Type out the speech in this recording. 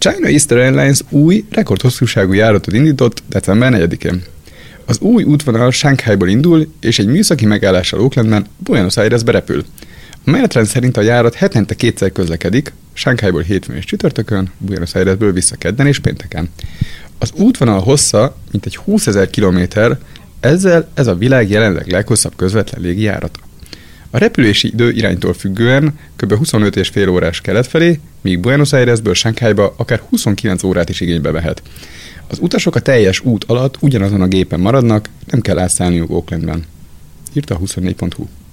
China Eastern Airlines új, rekordhosszúságú járatot indított december 4-én. Az új útvonal Shanghaiból indul, és egy műszaki megállással Oaklandben Buenos Airesbe repül. A menetrend szerint a járat hetente kétszer közlekedik, Shanghaiból hétfőn és csütörtökön, Buenos Airesből vissza kedden és pénteken. Az útvonal hossza mintegy 20 000 kilométer, ezzel ez a világ jelenleg leghosszabb közvetlen légi járata. A repülési idő iránytól függően kb. 25,5 órás kelet felé, míg Buenos Airesből Shanghaiba akár 29 órát is igénybe vehet. Az utasok a teljes út alatt ugyanazon a gépen maradnak, nem kell átszállniuk Oaklandben, írta a 24.hu.